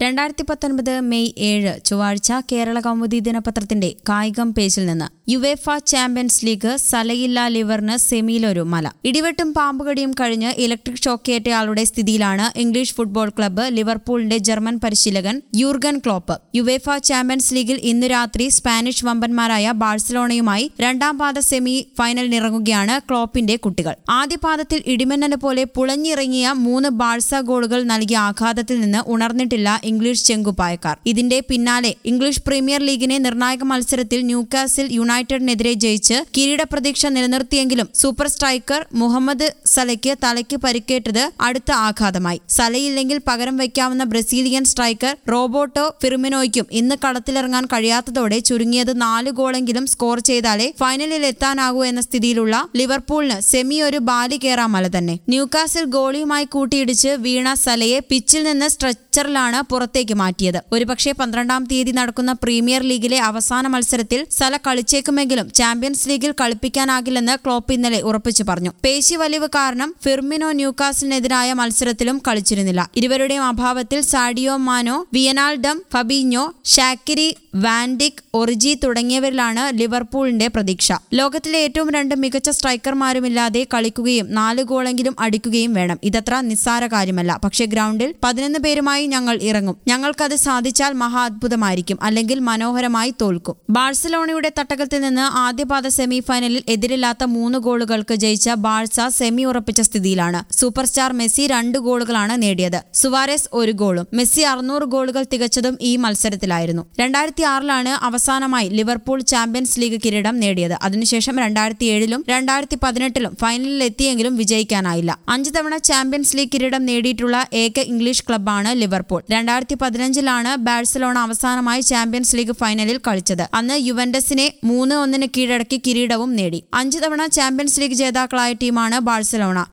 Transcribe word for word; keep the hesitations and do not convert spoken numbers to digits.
രണ്ടായിരത്തി പത്തൊൻപത് മെയ് ഏഴ് ചൊവ്വാഴ്ച കേരള കൗമുദി ദിനപത്രത്തിന്റെ കായികം പേജിൽ നിന്ന് യുവേഫ ചാമ്പ്യൻസ് ലീഗ് സലയില്ല ലിവറിന് സെമിയിലൊരു മല. ഇടിവെട്ടും പാമ്പുകടിയും കഴിഞ്ഞ് ഇലക്ട്രിക് ഷോക്കേറ്റയാളുടെ സ്ഥിതിയിലാണ് ഇംഗ്ലീഷ് ഫുട്ബോൾ ക്ലബ്ബ് ലിവർപൂളിന്റെ ജർമ്മൻ പരിശീലകൻ യൂർഗൻ ക്ലോപ്പ്. യുവേഫ ചാമ്പ്യൻസ് ലീഗിൽ ഇന്ന് രാത്രി സ്പാനിഷ് വമ്പന്മാരായ ബാഴ്സലോണയുമായി രണ്ടാം പാദ സെമി ഫൈനലിനിറങ്ങുകയാണ് ക്ലോപ്പിന്റെ കുട്ടികൾ. ആദ്യ പാദത്തിൽ ഇടിമിന്നല് പോലെ പുളഞ്ഞിറങ്ങിയ മൂന്ന് ബാഴ്സ ഗോളുകൾ നൽകിയ ആഘാതത്തിൽ നിന്ന് ഉണർന്നിട്ടില്ല ഇംഗ്ലീഷ് ചെങ്കുപ്പായക്കാർ. ഇതിന്റെ പിന്നാലെ ഇംഗ്ലീഷ് പ്രീമിയർ ലീഗിനെ നിർണായക മത്സരത്തിൽ ന്യൂകാസിൽ യുണൈറ്റഡിനെതിരെ ജയിച്ച് കിരീട പ്രതീക്ഷ നിലനിർത്തിയെങ്കിലും സൂപ്പർ സ്ട്രൈക്കർ മുഹമ്മദ് സലയ്ക്ക് തലയ്ക്ക് പരിക്കേറ്റത് അടുത്ത ആഘാതമായി. സലയില്ലെങ്കിൽ പകരം വയ്ക്കാവുന്ന ബ്രസീലിയൻ സ്ട്രൈക്കർ റോബോട്ടോ ഫിർമിനോയ്ക്കും ഇന്ന് കളത്തിലിറങ്ങാൻ കഴിയാത്തതോടെ ചുരുങ്ങിയത് നാല് ഗോളെങ്കിലും സ്കോർ ചെയ്താലേ ഫൈനലിൽ എത്താനാകൂ എന്ന സ്ഥിതിയിലുള്ള ലിവർപൂളിന് സെമി ഒരു ബാലി കേറാമല തന്നെ. ന്യൂകാസിൽ ഗോളിയുമായി കൂട്ടിയിടിച്ച് വീണ സലയെ പിച്ചിൽ നിന്ന് സ്ട്രെച്ചറിലാണ് പുറത്തേക്ക് മാറ്റിയത്. ഒരുപക്ഷെ പന്ത്രണ്ടാം തീയതി നടക്കുന്ന പ്രീമിയർ ലീഗിലെ അവസാന മത്സരത്തിൽ സല കളിച്ചേക്കുമെങ്കിലും ചാമ്പ്യൻസ് ലീഗിൽ കളിപ്പിക്കാനാകില്ലെന്ന് ക്ലോപ്പ് ഇന്നലെ ഉറപ്പിച്ചു പറഞ്ഞു. പേശി വലിവ് കാരണം ഫിർമിനോ ന്യൂകാസിലിനെതിരായ മത്സരത്തിലും കളിച്ചിരുന്നില്ല. ഇരുവരുടെയും അഭാവത്തിൽ സാഡിയോ മാനോ, വിയനാൽഡം, ഫബീഞ്ഞോ, ഷാക്കിരി, വാൻഡിക്, ഒറിജി തുടങ്ങിയവരിലാണ് ലിവർപൂളിന്റെ പ്രതീക്ഷ. ലോകത്തിലെ ഏറ്റവും രണ്ട് മികച്ച സ്ട്രൈക്കർമാരുമില്ലാതെ കളിക്കുകയും നാല് ഗോളെങ്കിലും അടിക്കുകയും വേണം. ഇതത്ര നിസ്സാര കാര്യമല്ല. പക്ഷേ ഗ്രൗണ്ടിൽ പതിനൊന്ന് പേരുമായി ഞങ്ങൾ ഇറങ്ങും. ഞങ്ങൾക്കത് സാധിച്ചാൽ മഹാ അത്ഭുതമായിരിക്കും, അല്ലെങ്കിൽ മനോഹരമായി തോൽക്കും. ബാഴ്സലോണയുടെ തട്ടകത്തിൽ നിന്ന് ആദ്യപാദ സെമി ഫൈനലിൽ എതിരില്ലാത്ത മൂന്ന് ഗോളുകൾക്ക് ജയിച്ച ബാഴ്സ സെമി ഉറപ്പിച്ച സ്ഥിതിയിലാണ്. സൂപ്പർ സ്റ്റാർ മെസ്സി രണ്ട് ഗോളുകളാണ് നേടിയത്. സുവാരസ് ഒരു ഗോളും. മെസ്സി അറുന്നൂറ് ഗോളുകൾ തികച്ചതും ഈ മത്സരത്തിലായിരുന്നു. രണ്ടായിരത്തി ആറിലാണ് അവസാനമായി ലിവർപൂൾ ചാമ്പ്യൻസ് ലീഗ് കിരീടം നേടിയത്. അതിനുശേഷം രണ്ടായിരത്തി ഏഴിലും രണ്ടായിരത്തി പതിനെട്ടിലും ഫൈനലിൽ എത്തിയെങ്കിലും വിജയിക്കാനായില്ല. അഞ്ചു തവണ ചാമ്പ്യൻസ് ലീഗ് കിരീടം നേടിയിട്ടുള്ള ഏക ഇംഗ്ലീഷ് ക്ലബ്ബാണ് ലിവർപൂൾ. രണ്ടായിരത്തി പതിനഞ്ചിലാണ് ബാഴ്സലോണ അവസാനമായി ചാമ്പ്യൻസ് ലീഗ് ഫൈനലിൽ കളിച്ചത്. അന്ന് യുവന്റസിനെ മൂന്ന് ഒന്നിന് കീഴടക്കി കിരീടവും നേടി. അഞ്ചു തവണ ചാമ്പ്യൻസ് ലീഗ് ജേതാക്കളായ ടീമാണ് ബാഴ്സലോണ.